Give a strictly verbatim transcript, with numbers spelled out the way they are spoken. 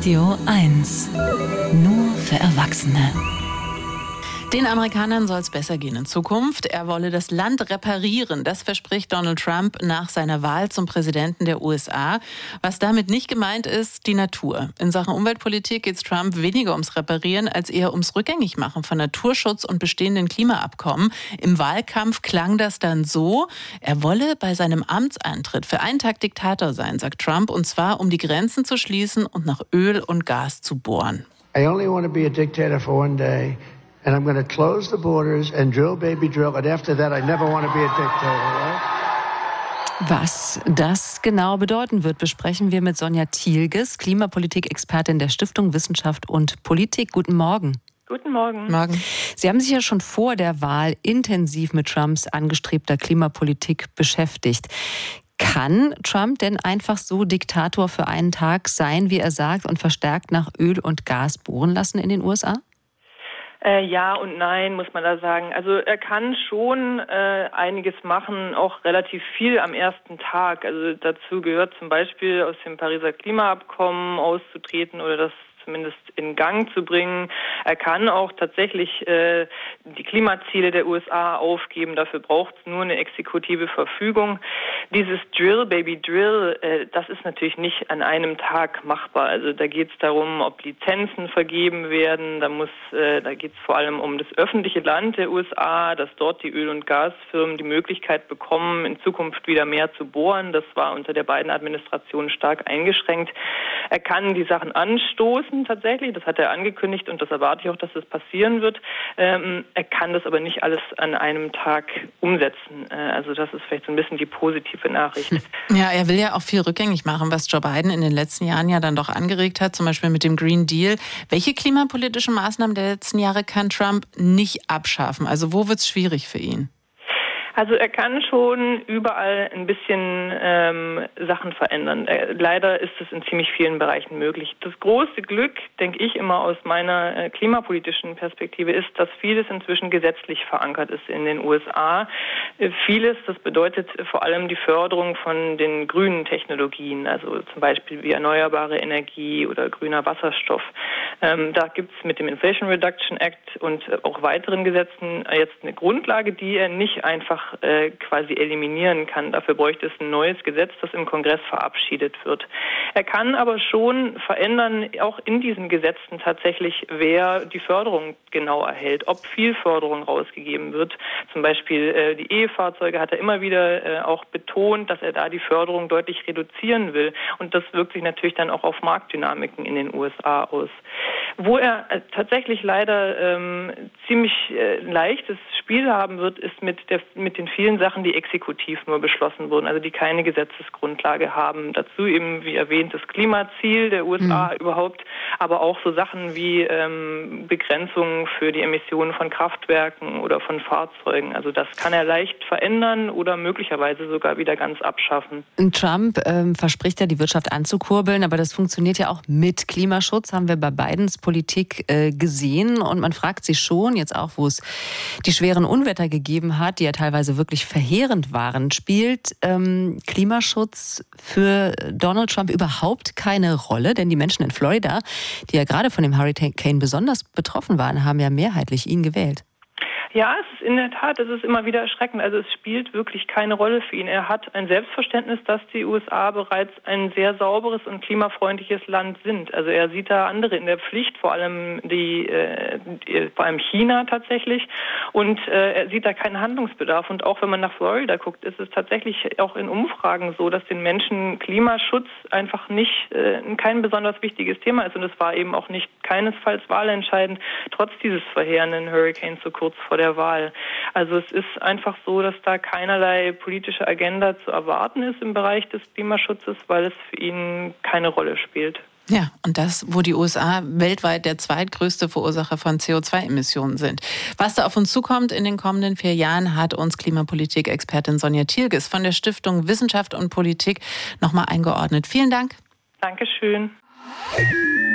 Radio eins. Nur für Erwachsene. Den Amerikanern soll es besser gehen in Zukunft. Er wolle das Land reparieren. Das verspricht Donald Trump nach seiner Wahl zum Präsidenten der U S A. Was damit nicht gemeint ist, die Natur. In Sachen Umweltpolitik geht es Trump weniger ums Reparieren, als eher ums Rückgängigmachen von Naturschutz und bestehenden Klimaabkommen. Im Wahlkampf klang das dann so: Er wolle bei seinem Amtsantritt für einen Tag Diktator sein, sagt Trump, und zwar um die Grenzen zu schließen und nach Öl und Gas zu bohren. I only want to be a dictator for one day. And I'm going to close the borders and drill, baby, drill. And after that, I never want to be a dictator, right? Was das genau bedeuten wird, besprechen wir mit Sonja Thielges, Klimapolitik-Expertin der Stiftung Wissenschaft und Politik. Guten Morgen. Guten Morgen. Morgen. Sie haben sich ja schon vor der Wahl intensiv mit Trumps angestrebter Klimapolitik beschäftigt. Kann Trump denn einfach so Diktator für einen Tag sein, wie er sagt, und verstärkt nach Öl und Gas bohren lassen in den U S A? Äh, ja und nein, muss man da sagen. Also er kann schon äh, einiges machen, auch relativ viel am ersten Tag. Also dazu gehört zum Beispiel aus dem Pariser Klimaabkommen auszutreten oder das zumindest in Gang zu bringen. Er kann auch tatsächlich äh, die Klimaziele der U S A aufgeben. Dafür braucht es nur eine exekutive Verfügung. Dieses Drill, Baby, Drill, äh, das ist natürlich nicht an einem Tag machbar. Also da geht es darum, ob Lizenzen vergeben werden. Da muss, äh, da geht es vor allem um das öffentliche Land der U S A, dass dort die Öl- und Gasfirmen die Möglichkeit bekommen, in Zukunft wieder mehr zu bohren. Das war unter der beiden Administrationen stark eingeschränkt. Er kann die Sachen anstoßen tatsächlich, das hat er angekündigt und das erwarte ich auch, dass das passieren wird. Ähm, er kann das aber nicht alles an einem Tag umsetzen. Äh, also das ist vielleicht so ein bisschen die positive Nachricht. Ja, er will ja auch viel rückgängig machen, was Joe Biden in den letzten Jahren ja dann doch angeregt hat, zum Beispiel mit dem Green Deal. Welche klimapolitischen Maßnahmen der letzten Jahre kann Trump nicht abschaffen? Also wo wird es schwierig für ihn? Also er kann schon überall ein bisschen ähm, Sachen verändern. Äh, leider ist es in ziemlich vielen Bereichen möglich. Das große Glück, denke ich immer aus meiner äh, klimapolitischen Perspektive, ist, dass vieles inzwischen gesetzlich verankert ist in den U S A. Äh, vieles, das bedeutet vor allem die Förderung von den grünen Technologien, also zum Beispiel wie erneuerbare Energie oder grüner Wasserstoff. Ähm, da gibt es mit dem Inflation Reduction Act und äh, auch weiteren Gesetzen äh, jetzt eine Grundlage, die er nicht einfach äh, quasi eliminieren kann. Dafür bräuchte es ein neues Gesetz, das im Kongress verabschiedet wird. Er kann aber schon verändern, auch in diesen Gesetzen tatsächlich, wer die Förderung genau erhält, ob viel Förderung rausgegeben wird. Zum Beispiel äh, die E-Fahrzeuge hat er immer wieder äh, auch betont, dass er da die Förderung deutlich reduzieren will. Und das wirkt sich natürlich dann auch auf Marktdynamiken in den U S A aus. Wo er äh, tatsächlich leider ähm, ziemlich äh, leichtes Spiel haben wird, ist mit der mit den vielen Sachen, die exekutiv nur beschlossen wurden, also die keine Gesetzesgrundlage haben. Dazu eben, wie erwähnt, das Klimaziel der U S A mhm. überhaupt, aber auch so Sachen wie ähm, Begrenzungen für die Emissionen von Kraftwerken oder von Fahrzeugen. Also das kann er leicht verändern oder möglicherweise sogar wieder ganz abschaffen. Trump ähm, verspricht ja, die Wirtschaft anzukurbeln, aber das funktioniert ja auch mit Klimaschutz, haben wir bei Bidens Politik äh, gesehen. Und man fragt sich schon, jetzt auch, wo es die schweren Unwetter gegeben hat, die ja teilweise wirklich verheerend waren, spielt ähm, Klimaschutz für Donald Trump überhaupt keine Rolle? Denn die Menschen in Florida, die ja gerade von dem Hurricane besonders betroffen waren, haben ja mehrheitlich ihn gewählt. Ja, es ist in der Tat, es ist immer wieder erschreckend. Also es spielt wirklich keine Rolle für ihn. Er hat ein Selbstverständnis, dass die U S A bereits ein sehr sauberes und klimafreundliches Land sind. Also er sieht da andere in der Pflicht, vor allem die, äh, die vor allem China tatsächlich. Und äh, er sieht da keinen Handlungsbedarf. Und auch wenn man nach Florida guckt, ist es tatsächlich auch in Umfragen so, dass den Menschen Klimaschutz einfach nicht äh, kein besonders wichtiges Thema ist. Und es war eben auch nicht keinesfalls wahlentscheidend, trotz dieses verheerenden Hurricanes so kurz vor der der Wahl. Also es ist einfach so, dass da keinerlei politische Agenda zu erwarten ist im Bereich des Klimaschutzes, weil es für ihn keine Rolle spielt. Ja, und das, wo die U S A weltweit der zweitgrößte Verursacher von C O zwei Emissionen sind. Was da auf uns zukommt in den kommenden vier Jahren, hat uns Klimapolitik-Expertin Sonja Thielges von der Stiftung Wissenschaft und Politik nochmal eingeordnet. Vielen Dank. Dankeschön.